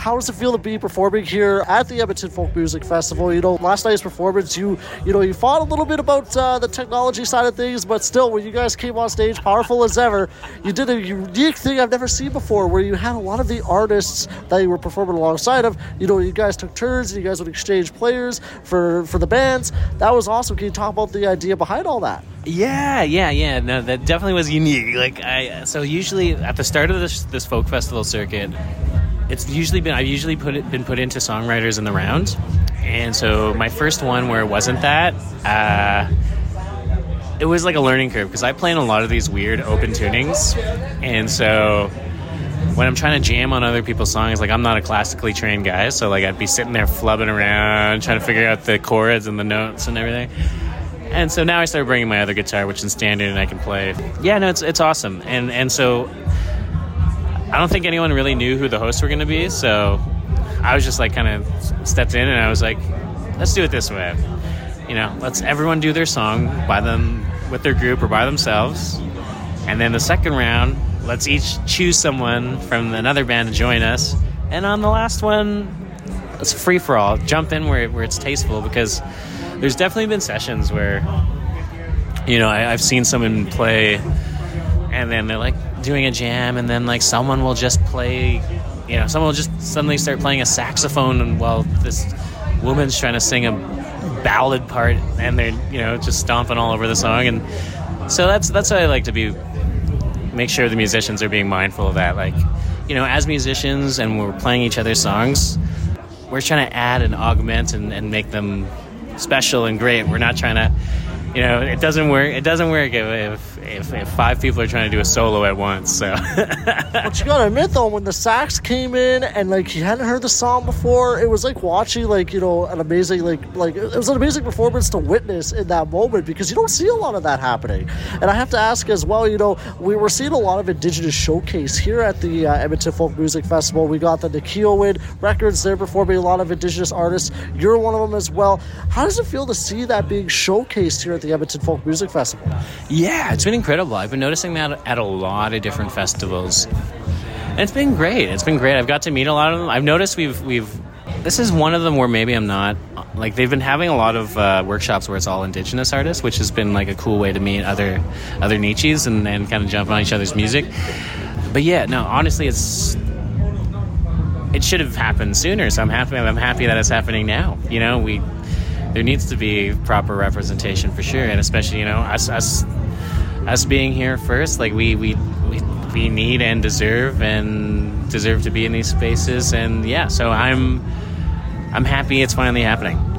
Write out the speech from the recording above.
How does it feel to be performing here at the Edmonton Folk Music Festival? Last night's performance, you fought a little bit about the technology side of things, but still, when you guys came on stage, powerful as ever, you did a unique thing I've never seen before, where you had a lot of the artists that you were performing alongside of. You guys took turns, and you guys would exchange players for the bands. That was awesome. Can you talk about the idea behind all that? Yeah. No, that definitely was unique. So usually at the start of this folk festival circuit, I've usually been put into songwriters in the round, and so my first one where it wasn't that, it was like a learning curve because I play in a lot of these weird open tunings, and so when I'm trying to jam on other people's songs, I'm not a classically trained guy, so I'd be sitting there flubbing around trying to figure out the chords and the notes and everything. And so now I started bringing my other guitar, which is standard, and I can play. Yeah, no, it's awesome, and so I don't think anyone really knew who the hosts were going to be, so I was just kind of stepped in and I was like, let's do it this way. Let's everyone do their song by them with their group or by themselves. And then the second round, let's each choose someone from another band to join us. And on the last one, it's free for all. Jump in where it's tasteful, because there's definitely been sessions where, I've seen someone play and then they're doing a jam, and then someone will just play, someone will just suddenly start playing a saxophone while this woman's trying to sing a ballad part, and they're just stomping all over the song. And so that's how I like to make sure the musicians are being mindful of that. As musicians, and we're playing each other's songs, we're trying to add and augment and make them special and great. We're not trying to, it doesn't work if five people are trying to do a solo at once. So But you gotta admit though, when the sax came in and you hadn't heard the song before, it was watching an amazing it was an amazing performance to witness in that moment, because you don't see a lot of that happening. And I have to ask as well, we were seeing a lot of Indigenous showcase here at the Edmonton Folk Music Festival. We got the Nikioid Records, they're performing a lot of Indigenous artists. You're one of them as well. How does it feel to see that being showcased here at the Edmonton Folk Music Festival? Yeah, it's been incredible. I've been noticing that at a lot of different festivals. And it's been great. I've got to meet a lot of them. I've noticed this is one of them where maybe I'm not, they've been having a lot of workshops where it's all Indigenous artists, which has been a cool way to meet other niches and kind of jump on each other's music. But yeah, no, honestly, it should have happened sooner, so I'm happy that it's happening now. There needs to be proper representation for sure, and especially us being here first, we need and deserve to be in these spaces. And yeah, so I'm happy it's finally happening.